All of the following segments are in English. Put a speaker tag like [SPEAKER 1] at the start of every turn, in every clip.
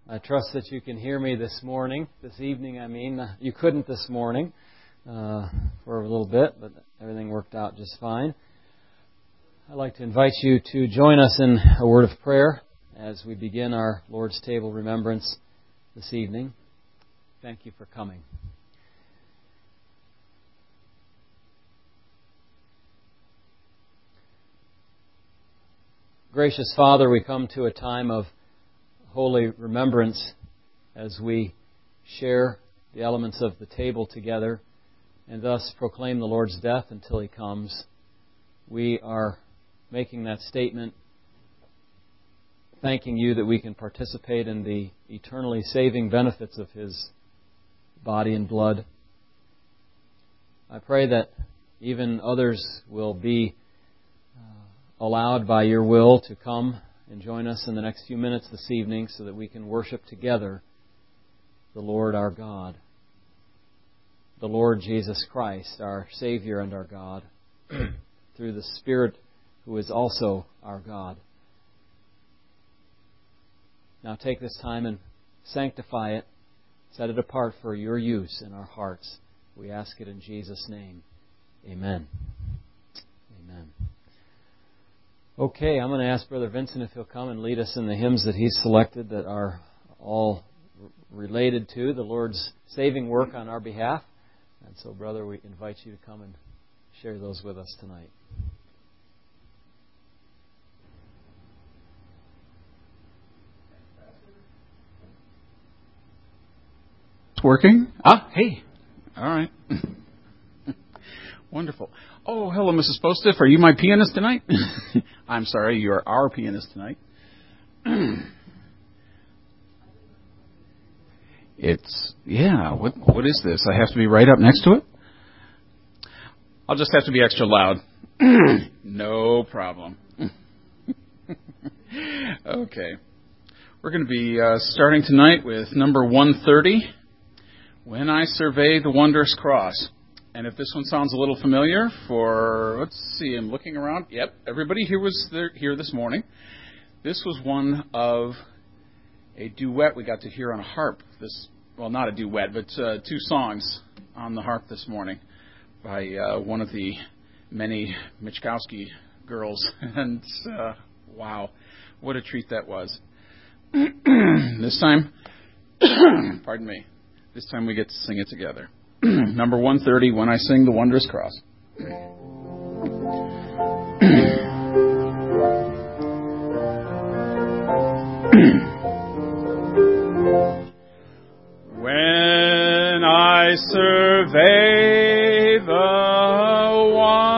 [SPEAKER 1] I trust that you can hear me this evening. You couldn't this morning for a little bit, but everything worked out just fine. I'd like to invite you to join us in a word of prayer as we begin our Lord's Table remembrance this evening. Thank you for coming. Gracious Father, we come to a time of holy remembrance as we share the elements of the table together and thus proclaim the Lord's death until He comes. We are making that statement, thanking You that we can participate in the eternally saving benefits of His body and blood. I pray that even others will be allowed by Your will to come and join us in the next few minutes this evening so that we can worship together the Lord our God, the Lord Jesus Christ, our Savior and our God, through the Spirit who is also our God. Now take this time and sanctify it, set it apart for Your use in our hearts. We ask it in Jesus' name. Amen. Amen. Okay, I'm going to ask Brother Vincent if he'll come and lead us in the hymns that he's selected that are all related to the Lord's saving work on our behalf. And so, Brother, we invite you to come and share those with us tonight.
[SPEAKER 2] It's working? Hey. All right. Wonderful. Oh, hello, Mrs. Postiff. Are you my pianist tonight? I'm sorry, you're our pianist tonight. What is this? I have to be right up next to it? I'll just have to be extra loud. No problem. Okay. We're going to be starting tonight with number 130, When I Survey the Wondrous Cross. And if this one sounds a little familiar let's see, I'm looking around. Yep, everybody here was here this morning. This was one of a duet we got to hear on a harp. Not a duet, but two songs on the harp this morning by one of the many Michkowski girls. And wow, what a treat that was. This time, pardon me, this time we get to sing it together. Number 130, When I Sing the Wondrous Cross. When I survey the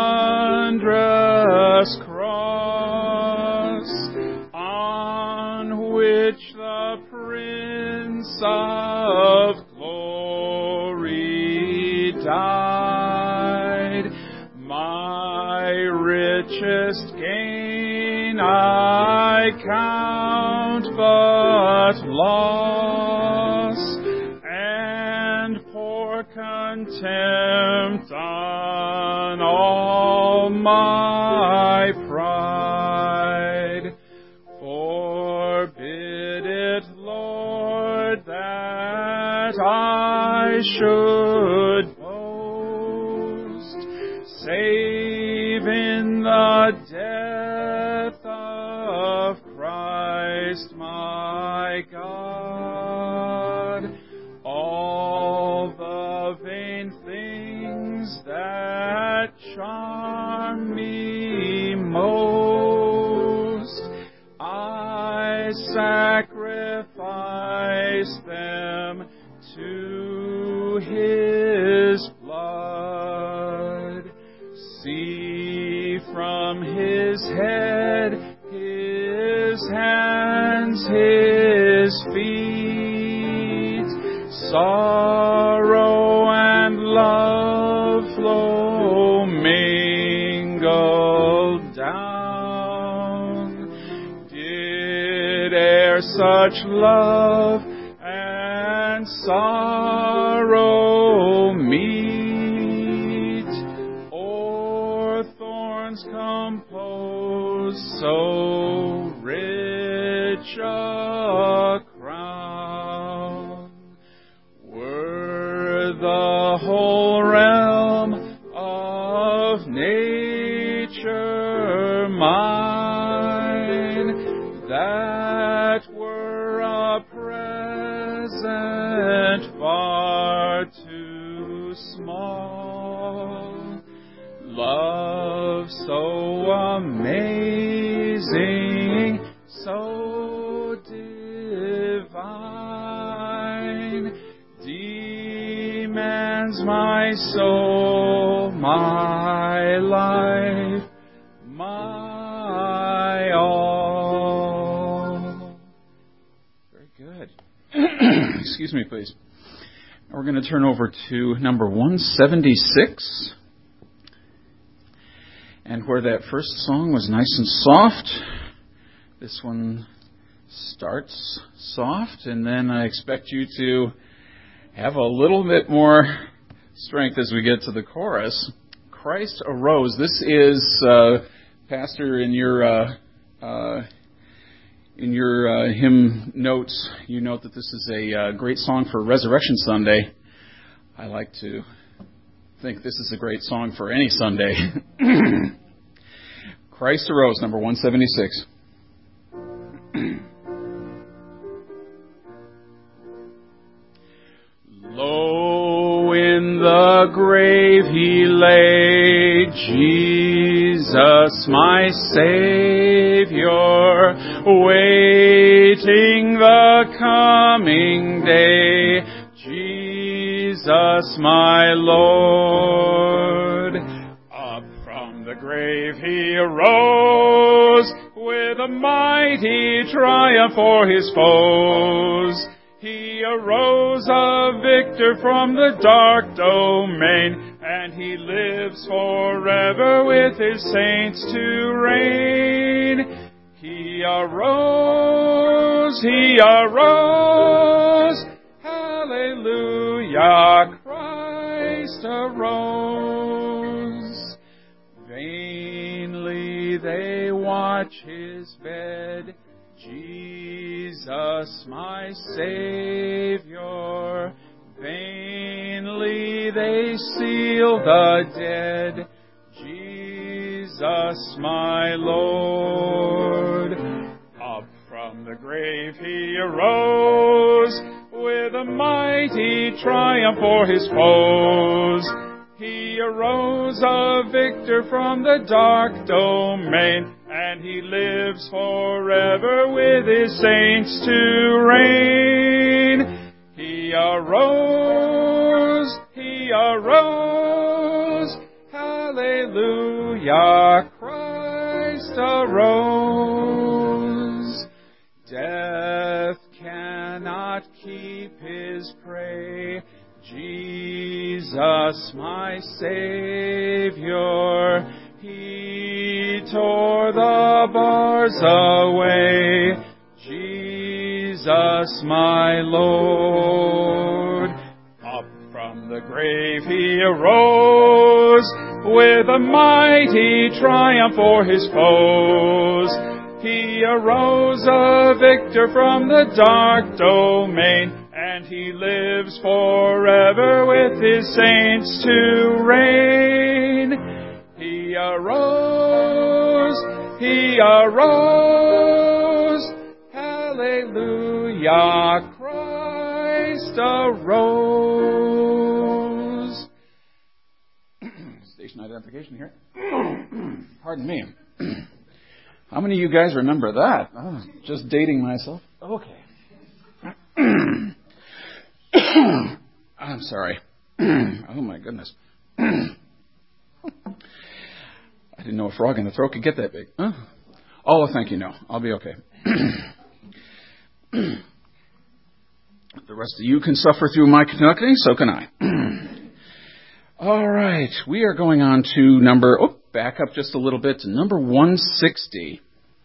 [SPEAKER 2] wondrous cross on which the Prince of died, my richest gain I count but loss, and pour contempt on all my pride. Forbid it, Lord, that I should save in the death of Christ my God. All the vain things that charm me most, I sacrifice them to His blood. See from His head, His hands, His feet, sorrow and love flow mingled down. Did e'er such love and sorrow meet, or thorns compose so rich a crown? that were a present far too small. Love so amazing, so divine, demands my soul, my life, my all. Very good. Excuse me, please. Now we're going to turn over to number 176. And where that first song was nice and soft, this one starts soft, and then I expect you to have a little bit more strength as we get to the chorus. Christ arose. This is, Pastor, in your hymn notes, you note that this is a great song for Resurrection Sunday. I like to think this is a great song for any Sunday. Christ arose, number 176. Lo, in the grave he lay, Jesus my Savior, waiting the coming day, Jesus my Lord. Up from the grave he arose, with a mighty triumph for his foes. He arose a victor from the dark domain, and he lives forever with his saints to reign. He arose, hallelujah, Christ arose. Vainly they watch his bed, Jesus my Savior. Vainly they seal the dead, Jesus my Lord. Up from the grave he arose, with a mighty triumph for his foes. He arose a victor from the dark domain, and he lives forever with his saints to reign. He arose, hallelujah, Christ arose. Death cannot keep his prey, Jesus my Savior. He tore the bars away, Jesus my Lord. Up from the grave he arose, with a mighty triumph for his foes. He arose a victor from the dark domain, and he lives forever with his saints to reign. He arose, hallelujah, Christ arose. Station identification here. Pardon me. How many of you guys remember that? Oh, just dating myself. Okay. I'm sorry. Oh my goodness. I didn't know a frog in the throat could get that big. Huh? Oh, thank you. No, I'll be okay. The rest of you can suffer through my conducting, so can I. All right, we are going on to back up just a little bit to number 160.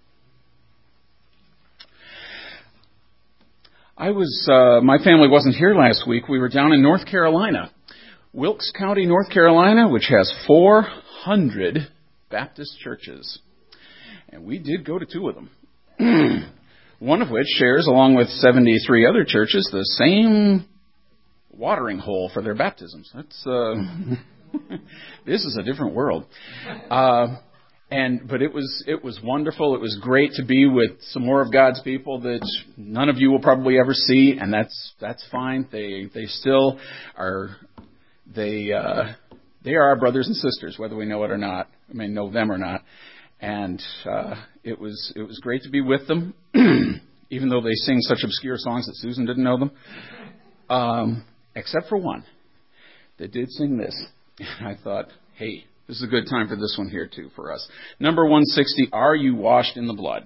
[SPEAKER 2] My family wasn't here last week. We were down in North Carolina, Wilkes County, North Carolina, which has 400 Baptist churches. And we did go to 2 of them. One of which shares, along with 73 other churches, the same watering hole for their baptisms. That's this is a different world. But it was wonderful. It was great to be with some more of God's people that none of you will probably ever see, and that's fine. They still are. They are our brothers and sisters, whether we know it or not. I mean, know them or not. And it was great to be with them, even though they sing such obscure songs that Susan didn't know them, except for one. They did sing this. And I thought, hey, this is a good time for this one here, too, for us. Number 160, Are You Washed in the Blood?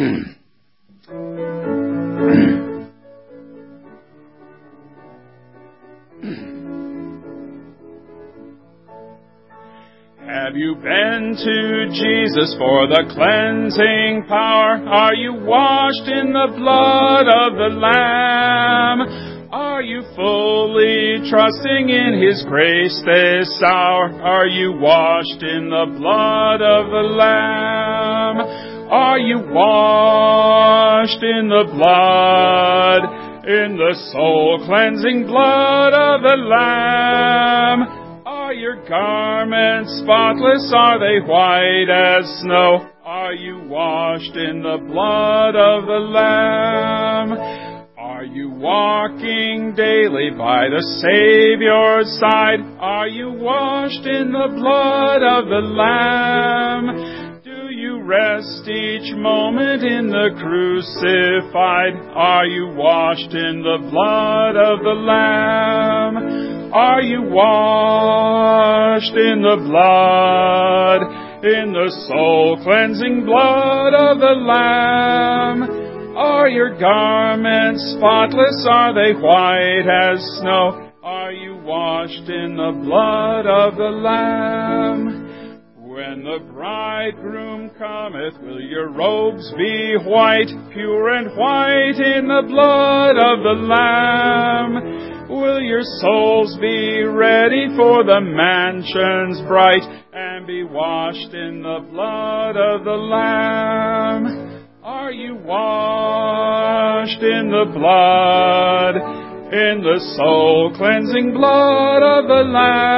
[SPEAKER 3] Have you been to Jesus for the cleansing power? Are you washed in the blood of the Lamb? Are you fully trusting in His grace this hour? Are you washed in the blood of the Lamb? Are you washed in the blood, in the soul-cleansing blood of the Lamb? Are your garments spotless? Are they white as snow? Are you washed in the blood of the Lamb? Are you walking daily by the Savior's side? Are you washed in the blood of the Lamb? Do you rest each moment in the crucified? Are you washed in the blood of the Lamb? Are you washed in the blood, in the soul-cleansing blood of the Lamb? Are your garments spotless? Are they white as snow? Are you washed in the blood of the Lamb? When the bridegroom cometh, will your robes be white, pure and white in the blood of the Lamb? Will your souls be ready for the mansions bright, and be washed in the blood of the Lamb? Are you washed in the blood, in the soul-cleansing blood of the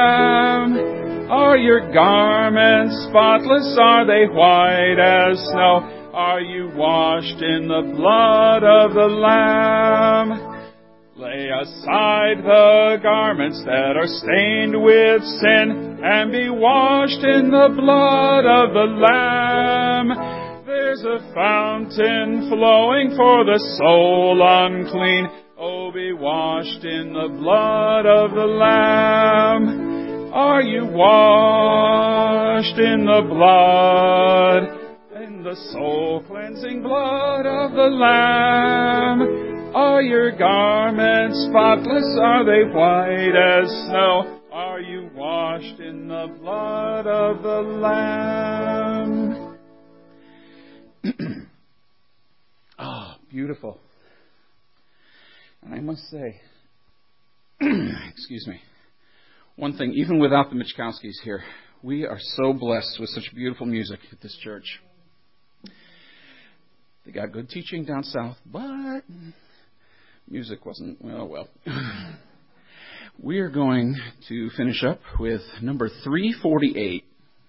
[SPEAKER 3] Lamb? Are your garments spotless? Are they white as snow? Are you washed in the blood of the Lamb? Lay aside the garments that are stained with sin, and be washed in the blood of the Lamb. There's a fountain flowing for the soul unclean. Oh, be washed in the blood of the Lamb. Are you washed in the blood, in the soul-cleansing blood of the Lamb? Are your garments spotless? Are they white as snow? Are you washed in the blood of the Lamb?
[SPEAKER 2] Beautiful. And I must say, excuse me, one thing, even without the Michkowskis here, we are so blessed with such beautiful music at this church. They got good teaching down south, but music wasn't, well. We are going to finish up with number 348.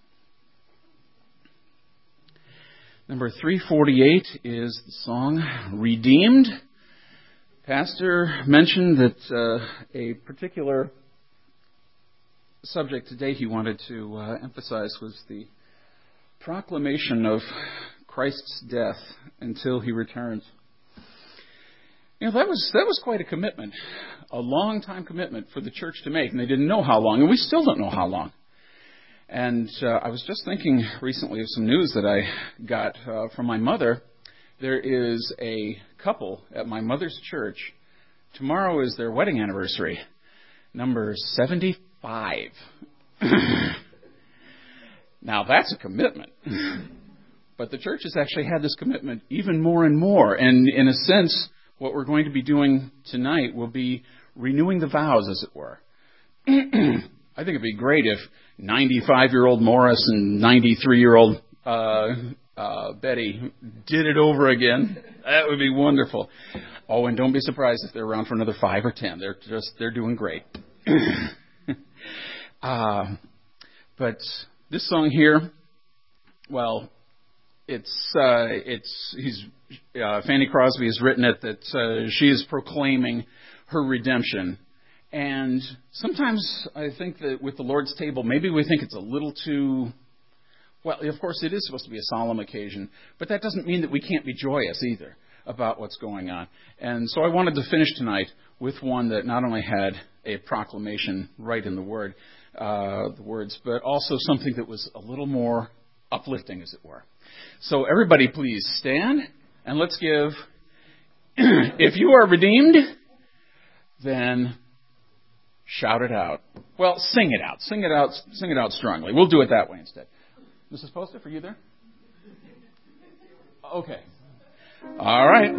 [SPEAKER 2] Number 348 is the song Redeemed. Pastor mentioned that a particular subject today he wanted to emphasize was the proclamation of Christ's death until He returns. You know, that was quite a commitment, a long time commitment for the church to make, and they didn't know how long, and we still don't know how long. And I was just thinking recently of some news that I got from my mother. There is a couple at my mother's church. Tomorrow is their wedding anniversary, number 75. Now, that's a commitment. But the church has actually had this commitment even more and more. And in a sense, what we're going to be doing tonight will be renewing the vows, as it were. I think it'd be great if 95-year-old Morris and 93-year-old Betty did it over again. That would be wonderful. Oh, and don't be surprised if they're around for another 5 or 10. They're doing great. But this song here well, Fanny Crosby has written it that she is proclaiming her redemption. And sometimes I think that with the Lord's table, maybe we think it's a little too, well, of course it is supposed to be a solemn occasion, but that doesn't mean that we can't be joyous either about what's going on. And so I wanted to finish tonight with one that not only had a proclamation right in the words, but also something that was a little more uplifting, as it were. So everybody please stand, and let's give, if you are redeemed, then shout it out. Well, sing it out. Sing it out strongly. We'll do it that way instead. Mrs. Postiff, are you there? Okay. All right.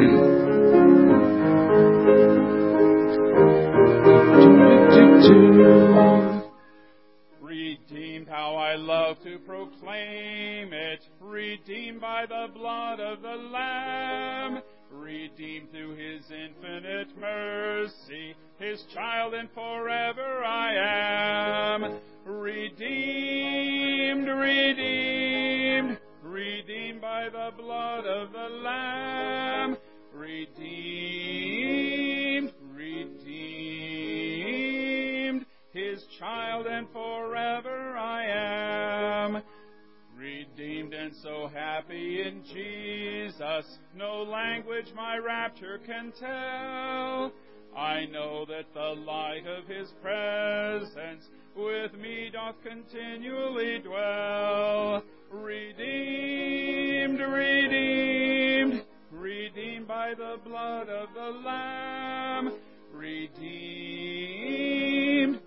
[SPEAKER 3] Redeemed, how I love to proclaim it. Redeemed by the blood of the Lamb. Redeemed through His infinite mercy. His child and forever I am. Redeemed, redeemed. Redeemed by the blood of the Lamb. Redeemed, redeemed. His child and forever I am. Redeemed and so happy in Jesus, no language my rapture can tell. I know that the light of His presence with me doth continually dwell. Redeemed, redeemed, redeemed by the blood of the Lamb. Redeemed,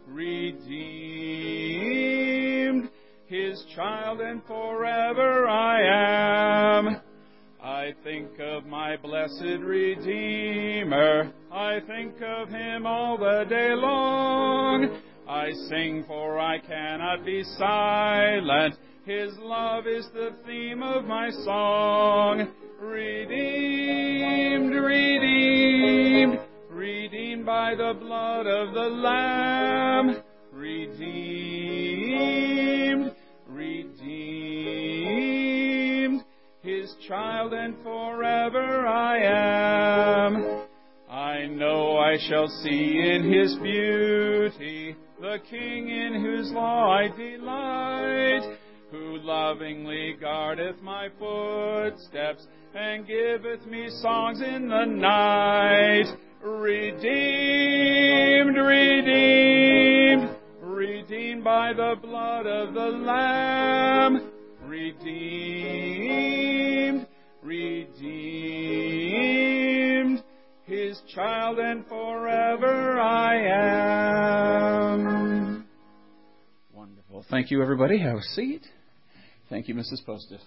[SPEAKER 3] redeemed, His child and forever I am. I think of my blessed Redeemer, I think of Him all the day long. I sing for I cannot be silent, His love is the theme of my song. Redeemed, redeemed, redeemed by the blood of the Lamb. Redeemed, redeemed, His child and forever I am. I know I shall see in His beauty the King in whose law I delight, who lovingly guardeth my footsteps and giveth me songs in the night. Redeemed, redeemed, redeemed by the blood of the Lamb. Redeemed, redeemed, His child and forever I am.
[SPEAKER 2] Wonderful. Thank you, everybody. Have a seat. Thank you, Mrs. Postiff.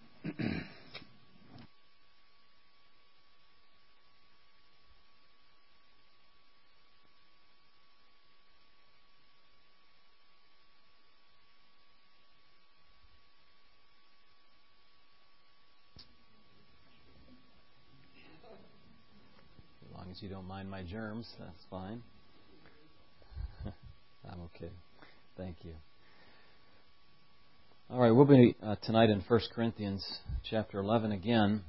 [SPEAKER 1] As long as you don't mind my germs, that's fine. I'm okay. Thank you. All right, we'll be tonight in 1 Corinthians chapter 11 again.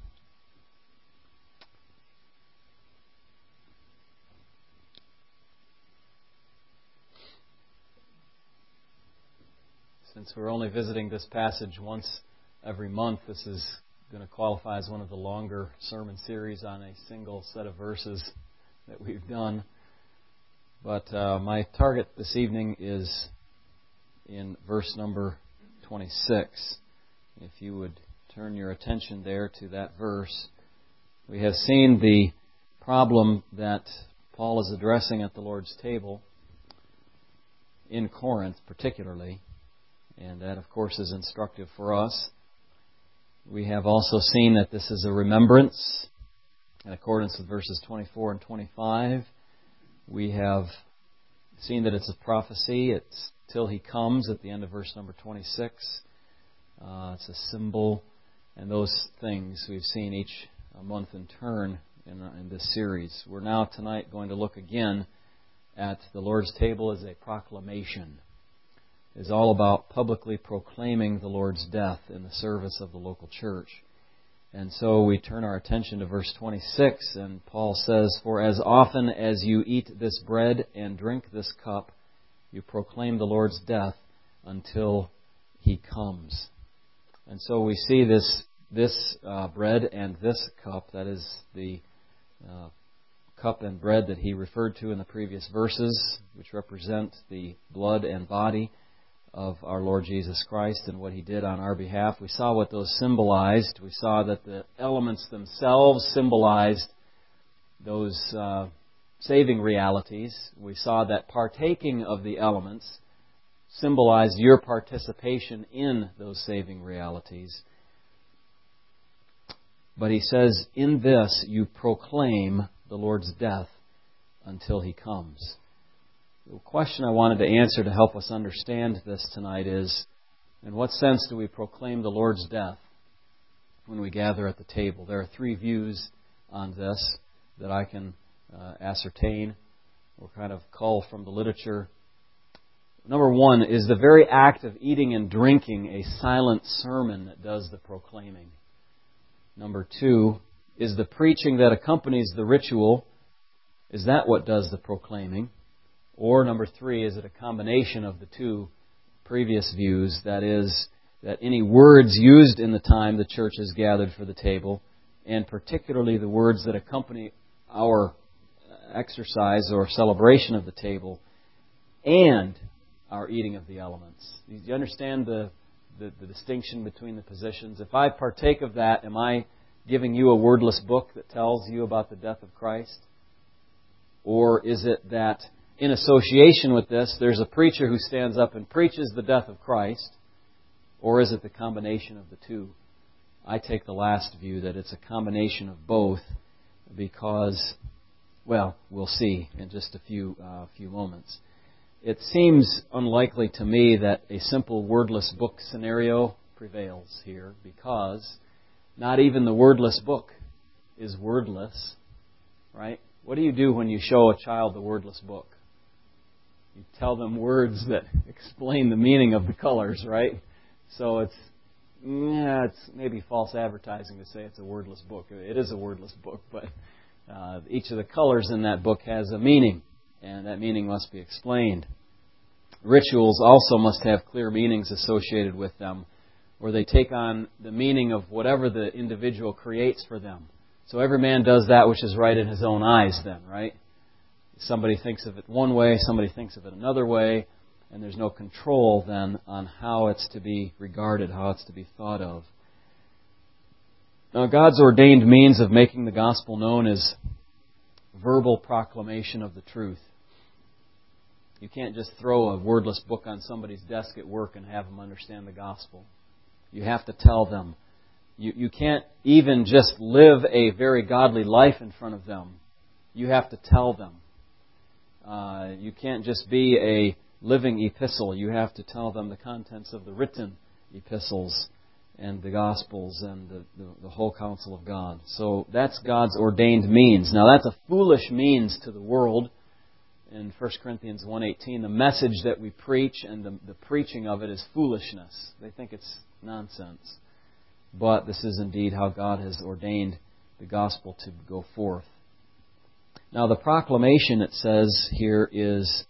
[SPEAKER 1] Since we're only visiting this passage once every month, this is going to qualify as one of the longer sermon series on a single set of verses that we've done. But my target this evening is in verse number 26. If you would turn your attention there to that verse. We have seen the problem that Paul is addressing at the Lord's table in Corinth particularly, and that of course is instructive for us. We have also seen that this is a remembrance in accordance with verses 24 and 25. We have seen that it's a prophecy. It's till He comes at the end of verse number 26. It's a symbol, and those things we've seen each month in turn in this series. We're now tonight going to look again at the Lord's table as a proclamation. is all about publicly proclaiming the Lord's death in the service of the local church. And so we turn our attention to verse 26, and Paul says, "For as often as you eat this bread and drink this cup, you proclaim the Lord's death until He comes." And so we see this bread and this cup, that is the cup and bread that he referred to in the previous verses, which represent the blood and body of our Lord Jesus Christ and what He did on our behalf. We saw what those symbolized. We saw that the elements themselves symbolized those saving realities. We saw that partaking of the elements symbolized your participation in those saving realities. But he says, in this you proclaim the Lord's death until He comes. The question I wanted to answer to help us understand this tonight is, in what sense do we proclaim the Lord's death when we gather at the table? There are three views on this that I can ascertain or kind of cull from the literature. Number one, is the very act of eating and drinking a silent sermon that does the proclaiming? Number two, is the preaching that accompanies the ritual, is that what does the proclaiming? Or number three, is it a combination of the two previous views? That is, that any words used in the time the church is gathered for the table, and particularly the words that accompany our exercise or celebration of the table, and our eating of the elements. Do you understand the distinction between the positions? If I partake of that, am I giving you a wordless book that tells you about the death of Christ? Or is it that in association with this, there's a preacher who stands up and preaches the death of Christ? Or is it the combination of the two? I take the last view, that it's a combination of both, because, well, we'll see in just a few moments. It seems unlikely to me that a simple wordless book scenario prevails here, because not even the wordless book is wordless, right? What do you do when you show a child the wordless book? You tell them words that explain the meaning of the colors, right? So it's maybe false advertising to say it's a wordless book. It is a wordless book, but each of the colors in that book has a meaning, and that meaning must be explained. Rituals also must have clear meanings associated with them, or they take on the meaning of whatever the individual creates for them. So every man does that which is right in his own eyes then, right? Somebody thinks of it one way, somebody thinks of it another way, and there's no control then on how it's to be regarded, how it's to be thought of. Now, God's ordained means of making the gospel known is verbal proclamation of the truth. You can't just throw a wordless book on somebody's desk at work and have them understand the gospel. You have to tell them. You can't even just live a very godly life in front of them. You have to tell them. You can't just be a living epistle. You have to tell them the contents of the written epistles and the Gospels and the whole counsel of God. So that's God's ordained means. Now that's a foolish means to the world. In 1 Corinthians 1:18, the message that we preach and the preaching of it is foolishness. They think it's nonsense. But this is indeed how God has ordained the gospel to go forth. Now the proclamation, it says here, is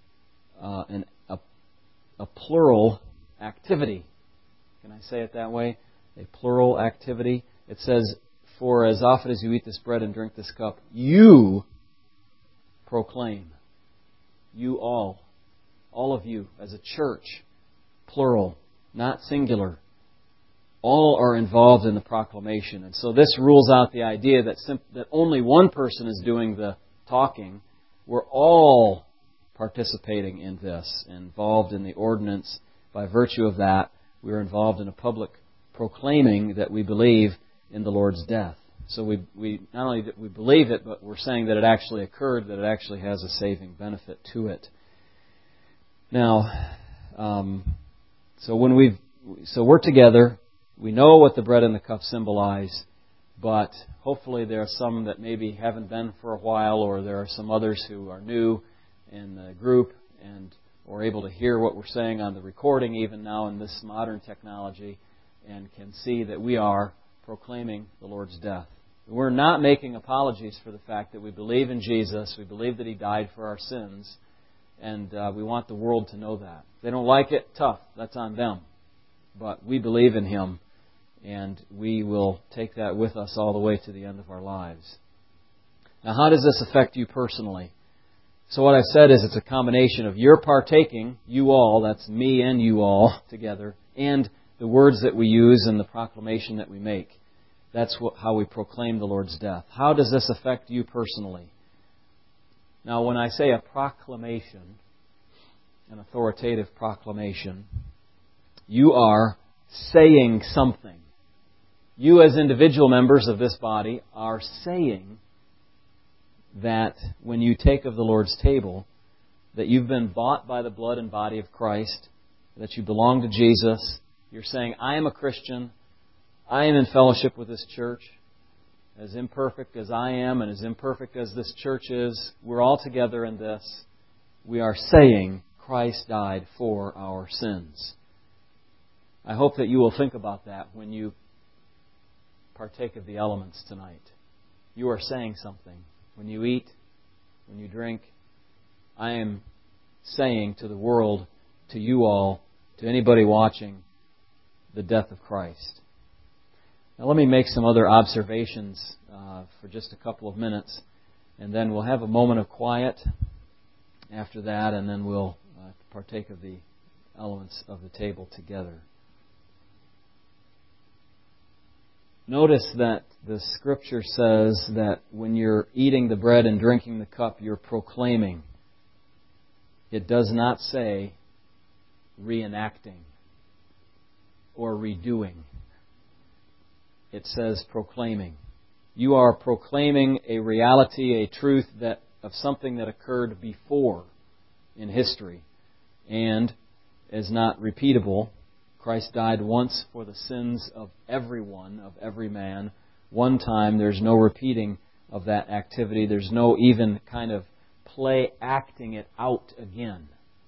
[SPEAKER 1] a plural activity. Can I say it that way? A plural activity. It says, "For as often as you eat this bread and drink this cup, you proclaim." You all of you as a church, plural, not singular. All are involved in the proclamation. And so this rules out the idea that only one person is doing the talking. We're all participating in this, involved in the ordinance. By virtue of that, we're involved in a public proclaiming that we believe in the Lord's death. So we not only that we believe it, but we're saying that it actually occurred, that it actually has a saving benefit to it. Now, so we're together. We know what the bread and the cup symbolize, but hopefully there are some that maybe haven't been for a while, or there are some others who are new in the group, or able to hear what we're saying on the recording even now in this modern technology and can see that we are proclaiming the Lord's death. We're not making apologies for the fact that we believe in Jesus, we believe that He died for our sins, and we want the world to know that. If they don't like it, tough, that's on them. But we believe in Him, and we will take that with us all the way to the end of our lives. Now, how does this affect you personally? So what I've said is it's a combination of your partaking, you all, that's me and you all together, and the words that we use and the proclamation that we make. That's how we proclaim the Lord's death. How does this affect you personally? Now, when I say a proclamation, an authoritative proclamation, you are saying something. You as individual members of this body are saying that when you take of the Lord's table, that you've been bought by the blood and body of Christ, that you belong to Jesus. You're saying, I am a Christian. I am in fellowship with this church. As imperfect as I am and as imperfect as this church is, we're all together in this. We are saying Christ died for our sins. I hope that you will think about that when you partake of the elements tonight. You are saying something. When you eat, when you drink, I am saying to the world, to you all, to anybody watching, the death of Christ. Now let me make some other observations for just a couple of minutes, and then we'll have a moment of quiet after that, and then we'll partake of the elements of the table together. Notice that the Scripture says that when you're eating the bread and drinking the cup, you're proclaiming. It does not say reenacting or redoing. It says proclaiming. You are proclaiming a reality, a truth that of something that occurred before in history and is not repeatable. Christ died once for the sins of everyone, of every man. One time, there's no repeating of that activity. There's no even kind of play acting it out again,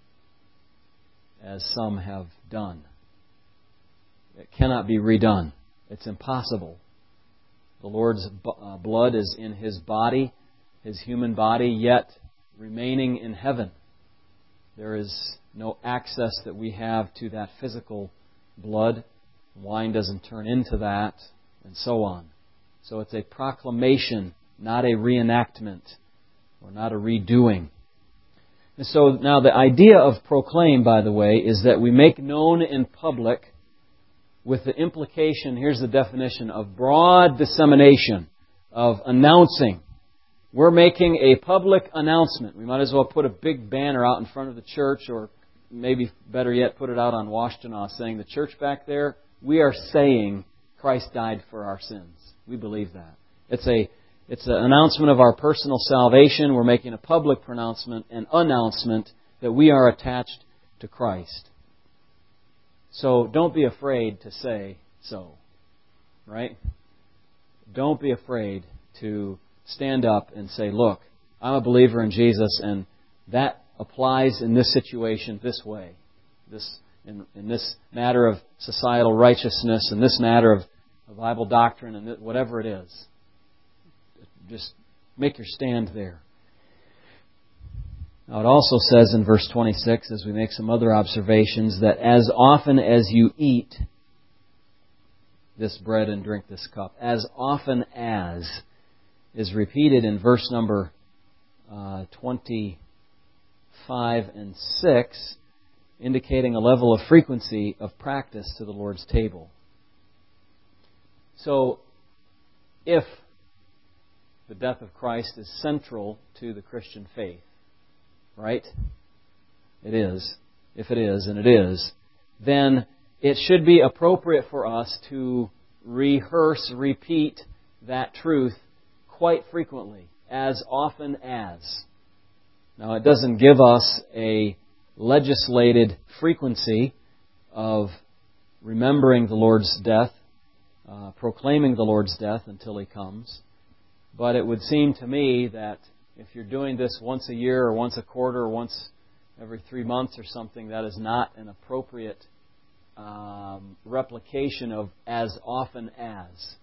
[SPEAKER 1] as some have done. It cannot be redone. It's impossible. The Lord's blood is in His body, His human body, yet remaining in heaven. There is no access that we have to that physical blood. Wine doesn't turn into that, and so on. So it's a proclamation, not a reenactment, or not a redoing. And so now the idea of proclaim, by the way, is that we make known in public with the implication, here's the definition, of broad dissemination, of announcing. We're making a public announcement. We might as well put a big banner out in front of the church, or maybe better yet, put it out on Washtenaw saying, the church back there, we are saying Christ died for our sins. We believe that. It's an announcement of our personal salvation. We're making a public pronouncement, an announcement that we are attached to Christ. So don't be afraid to say so. Right? Don't be afraid to stand up and say, look, I'm a believer in Jesus, and that applies in this situation this way. In this matter of societal righteousness, in this matter of Bible doctrine, and whatever it is. Just make your stand there. Now it also says in verse 26, as we make some other observations, that as often as you eat this bread and drink this cup, as often as is repeated in verse number 25 and 6, indicating a level of frequency of practice to the Lord's table. So, if the death of Christ is central to the Christian faith, right? It is. If it is, and it is, then it should be appropriate for us to repeat that truth quite frequently, as often as. Now, it doesn't give us a legislated frequency of remembering the Lord's death, proclaiming the Lord's death until He comes. But it would seem to me that if you're doing this once a year or once a quarter or once every 3 months or something, that is not an appropriate replication of as often as.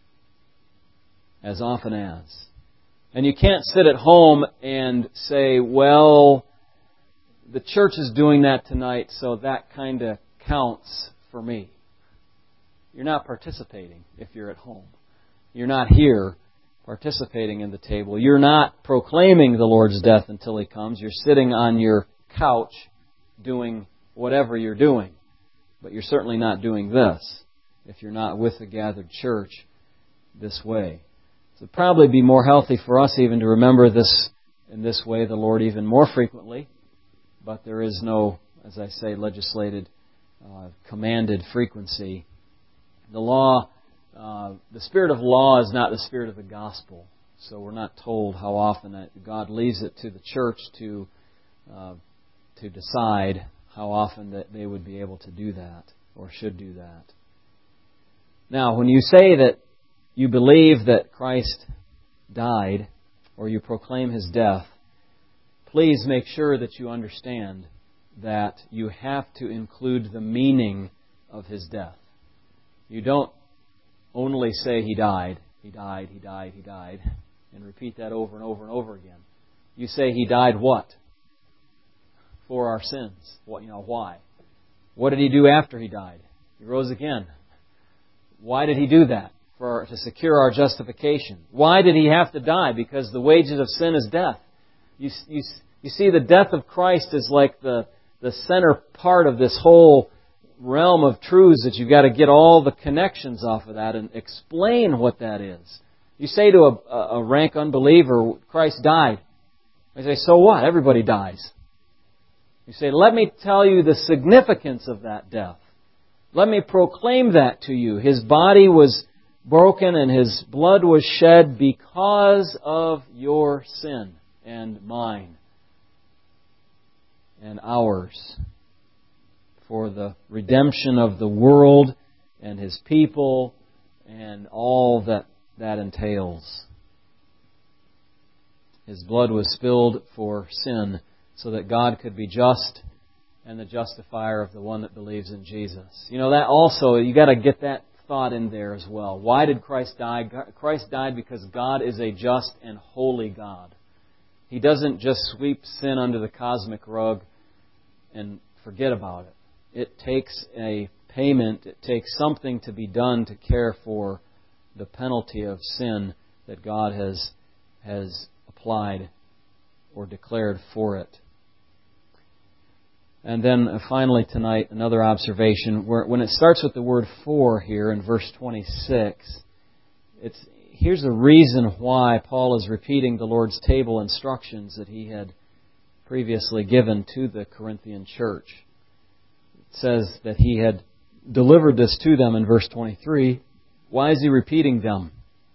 [SPEAKER 1] As often as. And you can't sit at home and say, well, the church is doing that tonight, so that kind of counts for me. You're not participating if you're at home. You're not here participating in the table. You're not proclaiming the Lord's death until He comes. You're sitting on your couch doing whatever you're doing. But you're certainly not doing this if you're not with the gathered church this way. So it'd probably be more healthy for us even to remember this in this way, the Lord, even more frequently. But there is no, as I say, legislated, commanded frequency. The law, the spirit of law is not the spirit of the gospel. So we're not told how often God leaves it to the church to decide how often that they would be able to do that or should do that. Now, when you say that you believe that Christ died or you proclaim His death, please make sure that you understand that you have to include the meaning of His death. You don't only say He died, He died, He died, He died, and repeat that over and over and over again. You say He died what? For our sins. Why? What did He do after He died? He rose again. Why did He do that? To secure our justification. Why did He have to die? Because the wages of sin is death. You see, the death of Christ is like the center part of this whole realm of truths that you've got to get all the connections off of that and explain what that is. You say to a rank unbeliever, Christ died. They say, so what? Everybody dies. You say, let me tell you the significance of that death. Let me proclaim that to you. His body was broken and His blood was shed because of your sin and mine and ours, for the redemption of the world and His people and all that entails. His blood was spilled for sin so that God could be just and the justifier of the one that believes in Jesus. That also, you got to get that thought in there as well. Why did Christ die? Christ died because God is a just and holy God. He doesn't just sweep sin under the cosmic rug and forget about it. It takes a payment, it takes something to be done to care for the penalty of sin that God has applied or declared for it. And then finally tonight, another observation. When it starts with the word for here in verse 26, here's the reason why Paul is repeating the Lord's table instructions that he had previously given to the Corinthian church. It says that he had delivered this to them in verse 23. Why is he repeating them?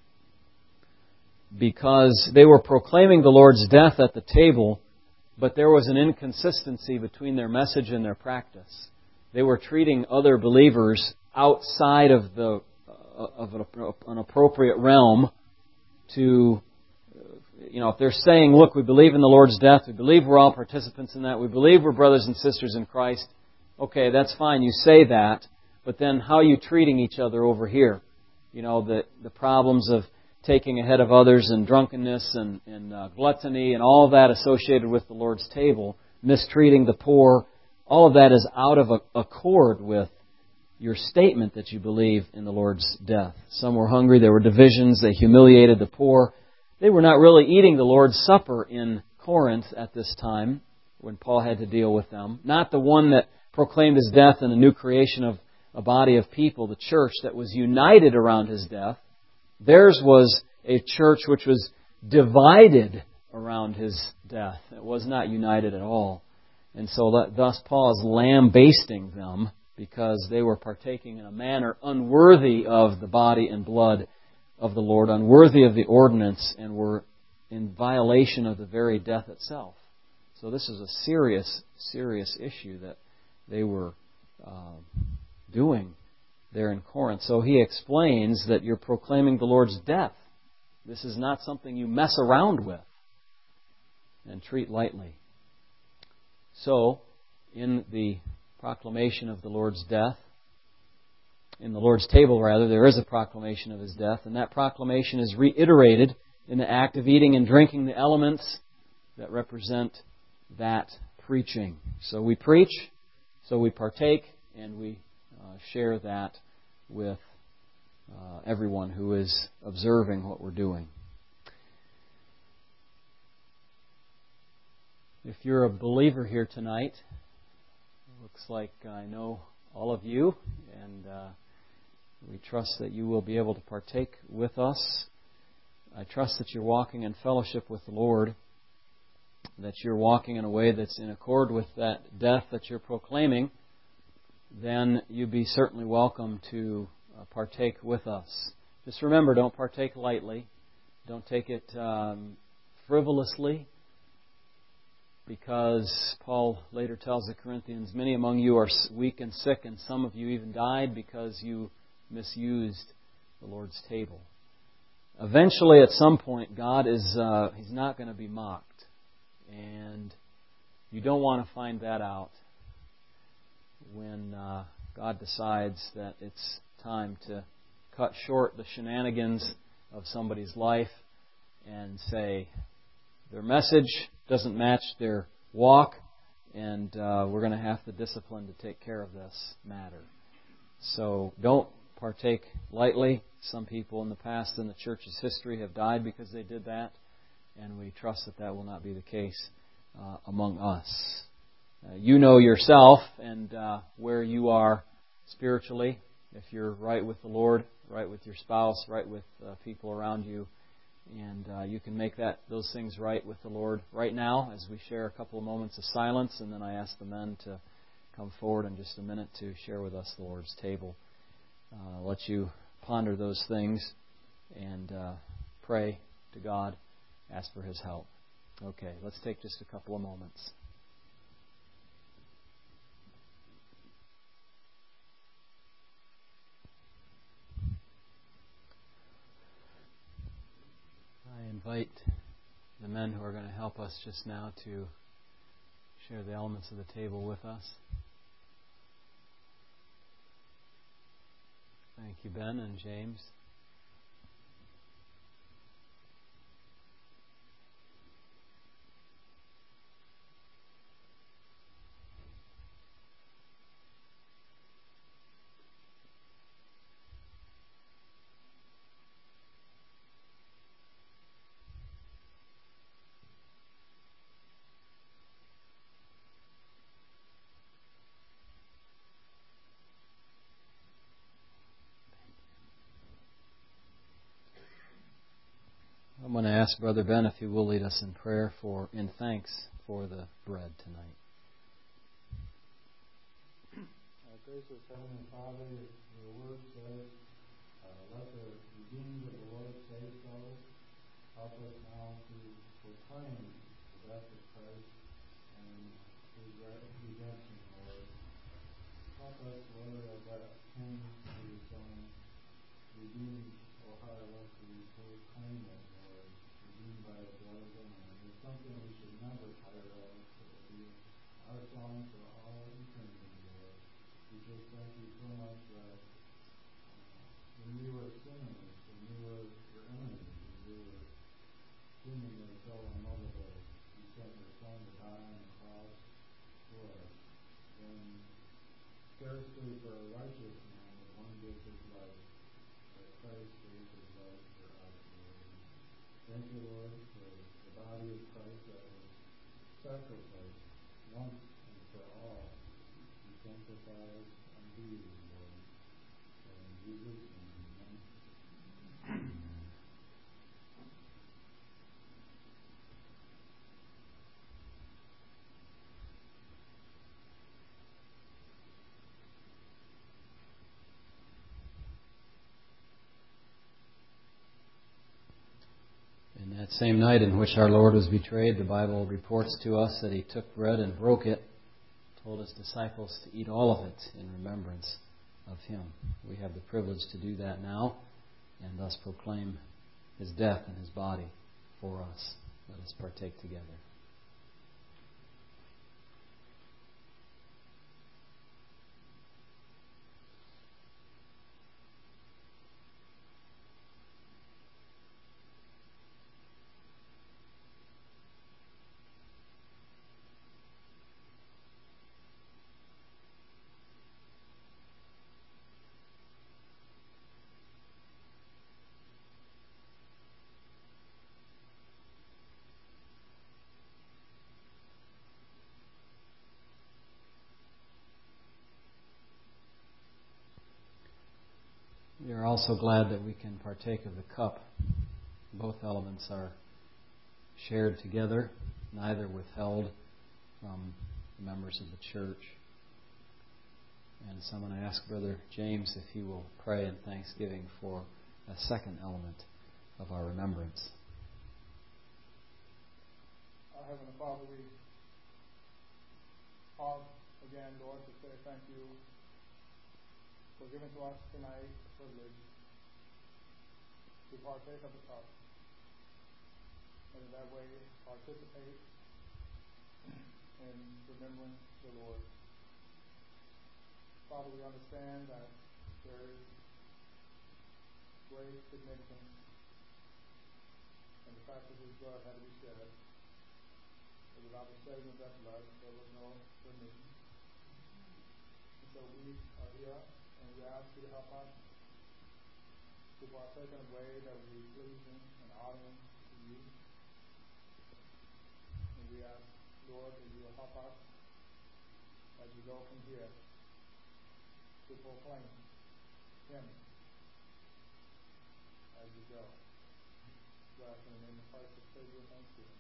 [SPEAKER 1] Because they were proclaiming the Lord's death at the table, but there was an inconsistency between their message and their practice. They were treating other believers outside of an appropriate realm to, if they're saying, look, we believe in the Lord's death, we believe we're all participants in that, we believe we're brothers and sisters in Christ, okay, that's fine, you say that, but then how are you treating each other over here? The problems of taking ahead of others and drunkenness and gluttony and all that associated with the Lord's table, mistreating the poor, all of that is out of accord with your statement that you believe in the Lord's death. Some were hungry, there were divisions, they humiliated the poor. They were not really eating the Lord's Supper in Corinth at this time when Paul had to deal with them. Not the one that proclaimed His death and a new creation of a body of people, the church that was united around His death. Theirs was a church which was divided around His death. It was not united at all. And so thus Paul is lambasting them because they were partaking in a manner unworthy of the body and blood of the Lord, unworthy of the ordinance, and were in violation of the very death itself. So this is a serious, serious issue that they were doing there in Corinth. So he explains that you're proclaiming the Lord's death. This is not something you mess around with and treat lightly. So, in the proclamation of the Lord's death, in the Lord's table rather, there is a proclamation of His death, and that proclamation is reiterated in the act of eating and drinking the elements that represent that preaching. So we preach, so we partake, and we share that with everyone who is observing what we're doing. If you're a believer here tonight, it looks like I know all of you, and we trust that you will be able to partake with us. I trust that you're walking in fellowship with the Lord, that you're walking in a way that's in accord with that death that you're proclaiming. Then you'd be certainly welcome to partake with us. Just remember, don't partake lightly. Don't take it frivolously, because Paul later tells the Corinthians, many among you are weak and sick, and some of you even died because you misused the Lord's table. Eventually, at some point, God is He's not going to be mocked. And you don't want to find that out when God decides that it's time to cut short the shenanigans of somebody's life and say, their message doesn't match their walk, and we're going to have the discipline to take care of this matter. So don't partake lightly. Some people in the past in the church's history have died because they did that, and we trust that that will not be the case among us. You know yourself and where you are spiritually. If you're right with the Lord, right with your spouse, right with people around you, and you can make those things right with the Lord right now as we share a couple of moments of silence, and then I ask the men to come forward in just a minute to share with us the Lord's table. Let you ponder those things and pray to God, ask for His help. Okay, let's take just a couple of moments. I invite the men who are going to help us just now to share the elements of the table with us. Thank you, Ben and James. I'm going to ask Brother Ben if he will lead us in prayer in thanks for the bread tonight.
[SPEAKER 4] Our gracious Heavenly Father, your word says, let the redeemed of the Lord say so. Help us now to proclaim the death of Christ and His redemption, Lord. Help us, Lord, as that hymn we sung, redeemed, oh how I love to proclaim it, Lord, redeemed by the blood of the Lamb. It's something we should never tire of. It will be our song for all eternity, Lord. We just thank you so much that when we were sinners, when we were your enemies, when we were seemingly so unlovable, you sent your Son to die on the cross for us. When scarcely for a righteous man would one give his life, but Christ gave his life for us, Lord. Thank you, Lord, for the body of Christ that was sacrificed once and for all. You sanctify us unto you, Lord. And in Jesus' name, amen.
[SPEAKER 1] In that same night in which our Lord was betrayed, the Bible reports to us that He took bread and broke it, told His disciples to eat all of it in remembrance of Him. We have the privilege to do that now and thus proclaim His death and His body for us. Let us partake together. also glad that we can partake of the cup. Both elements are shared together, neither withheld from the members of the church. And so I'm going to ask Brother James if he will pray in thanksgiving for a second element of our remembrance.
[SPEAKER 5] Our Heavenly Father, we pause again, Lord, to say thank you for giving to us tonight the privilege to partake of the cup, and in that way participate in remembering the Lord. Father, we understand that there is great significance in the fact that His blood had to be shed. And without the shedding of that blood, there was no remission. And so we are here, and we ask you to help us to partake in a way that will be pleasing and honoring to you. And we ask, Lord, that you will help us as we go from here to proclaim Him as we go. We ask in the name of Christ, the Savior, and thanksgiving.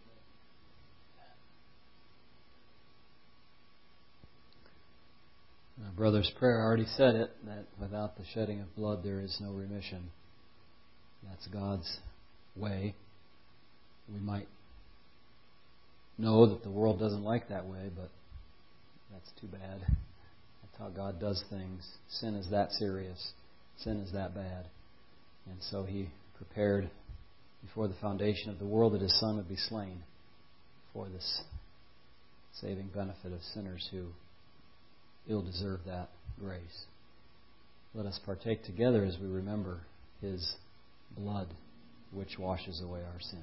[SPEAKER 1] Our brother's prayer already said it, that without the shedding of blood there is no remission. That's God's way. We might know that the world doesn't like that way, but that's too bad. That's how God does things. Sin is that serious. Sin is that bad. And so He prepared before the foundation of the world that His Son would be slain for this saving benefit of sinners who ill deserve that grace. Let us partake together as we remember His blood, which washes away our sin.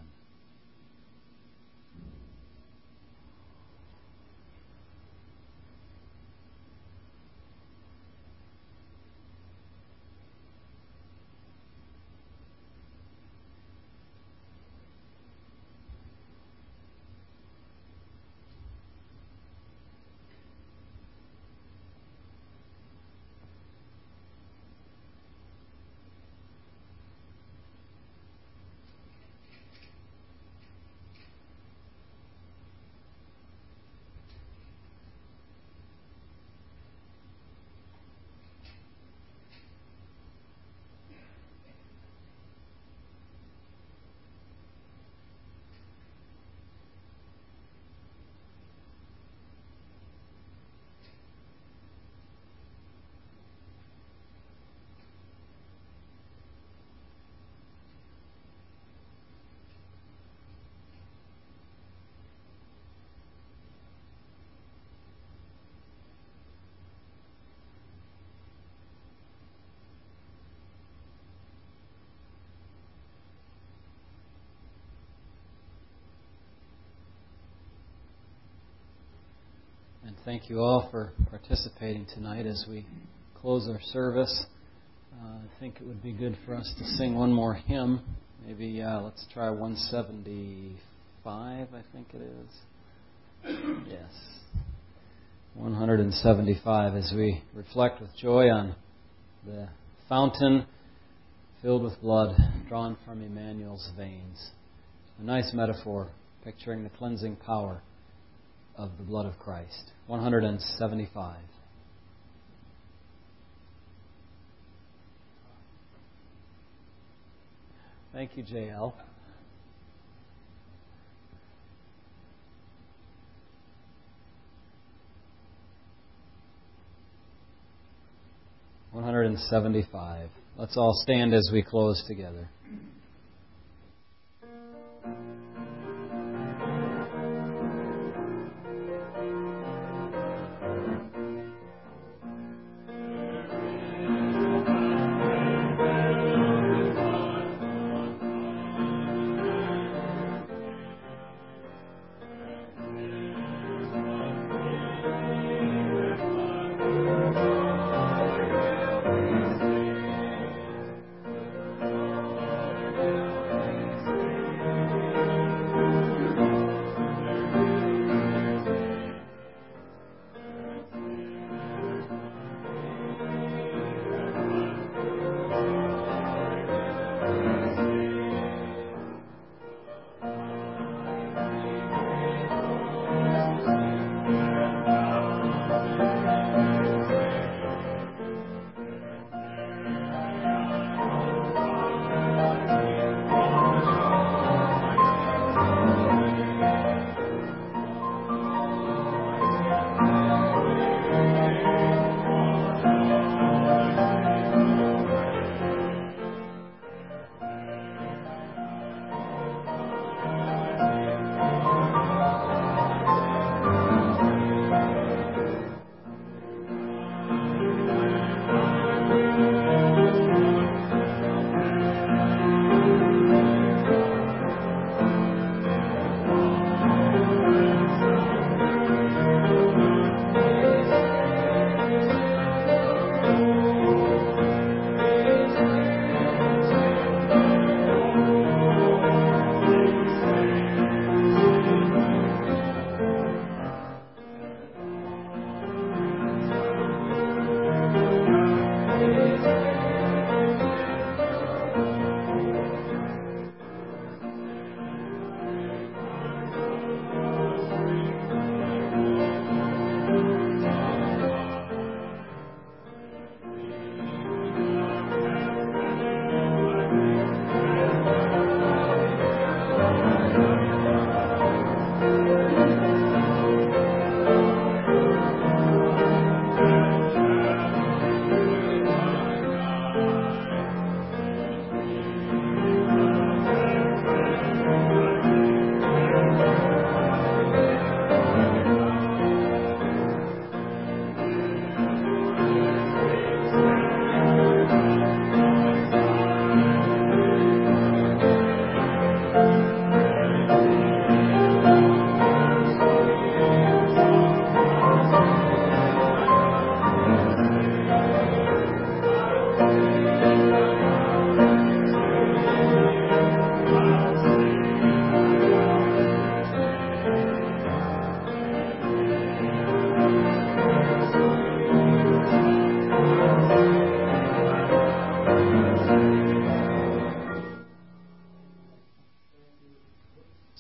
[SPEAKER 1] And thank you all for participating tonight as we close our service. I think it would be good for us to sing one more hymn. Maybe let's try 175, I think it is. Yes. 175 as we reflect with joy on the fountain filled with blood drawn from Emmanuel's veins. A nice metaphor picturing the cleansing power of the blood of Christ. 175. Thank you, JL. $175. Let's all stand as we close together.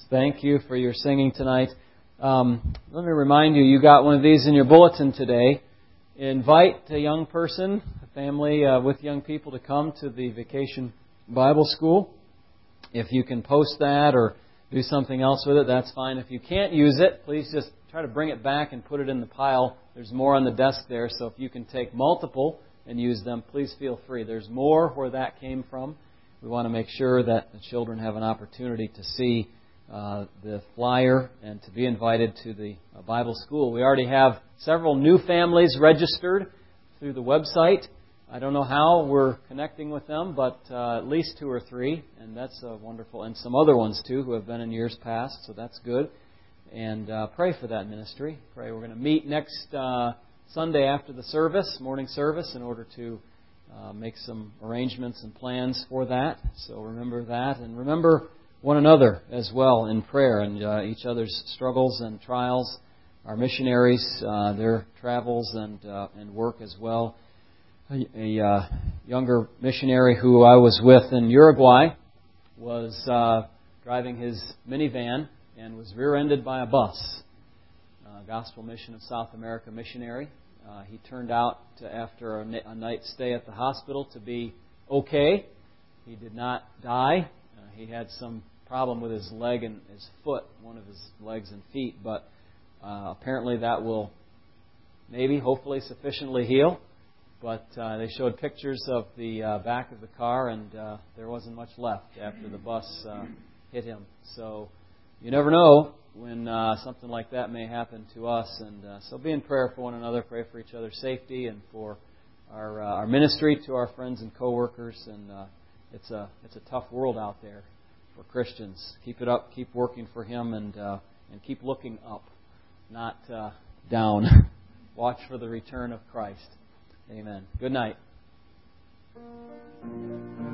[SPEAKER 1] Thank you for your singing tonight. Let me remind you, you got one of these in your bulletin today. Invite a young person, a family with young people to come to the Vacation Bible School. If you can post that or do something else with it, that's fine. If you can't use it, please just try to bring it back and put it in the pile. There's more on the desk there, so if you can take multiple and use them, please feel free. There's more where that came from. We want to make sure that the children have an opportunity to see the flyer and to be invited to the Bible school. We already have several new families registered through the website. I don't know how we're connecting with them, but at least 2 or 3, and that's wonderful. And some other ones, too, who have been in years past, so that's good. And pray for that ministry. Pray. We're going to meet next Sunday after the service, morning service, in order to make some arrangements and plans for that. So remember that, and remember one another as well in prayer and each other's struggles and trials, our missionaries, their travels and work as well. A younger missionary who I was with in Uruguay was driving his minivan and was rear-ended by a bus. Gospel Mission of South America missionary. He turned out to, after a night stay at the hospital, to be okay. He did not die. He had some problem with his leg and his foot, one of his legs and feet, but apparently that will maybe, hopefully, sufficiently heal. But they showed pictures of the back of the car, and there wasn't much left after the bus hit him. So you never know when something like that may happen to us. And so be in prayer for one another, pray for each other's safety and for our ministry to our friends and coworkers. And it's a tough world out there for Christians. Keep it up, keep working for Him, and keep looking up, not down. Watch for the return of Christ. Amen. Good night.